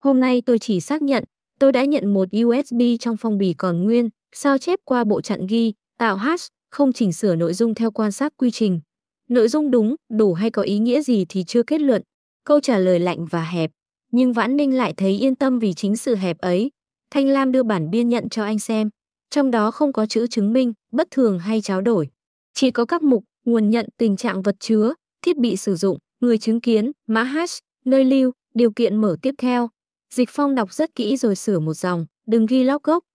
Hôm nay tôi chỉ xác nhận, tôi đã nhận một USB trong phong bì còn nguyên, sao chép qua bộ chặn ghi, tạo hash, không chỉnh sửa nội dung theo quan sát quy trình. Nội dung đúng, đủ hay có ý nghĩa gì thì chưa kết luận. Câu trả lời lạnh và hẹp. Nhưng Vãn Ninh lại thấy yên tâm vì chính sự hẹp ấy. Thanh Lam đưa bản biên nhận cho anh xem. Trong đó không có chữ chứng minh, bất thường hay tráo đổi. Chỉ có các mục, nguồn nhận, tình trạng vật chứa, thiết bị sử dụng, người chứng kiến, mã hash, nơi lưu, điều kiện mở tiếp theo. Dịch Phong đọc rất kỹ rồi sửa một dòng, đừng ghi log gốc.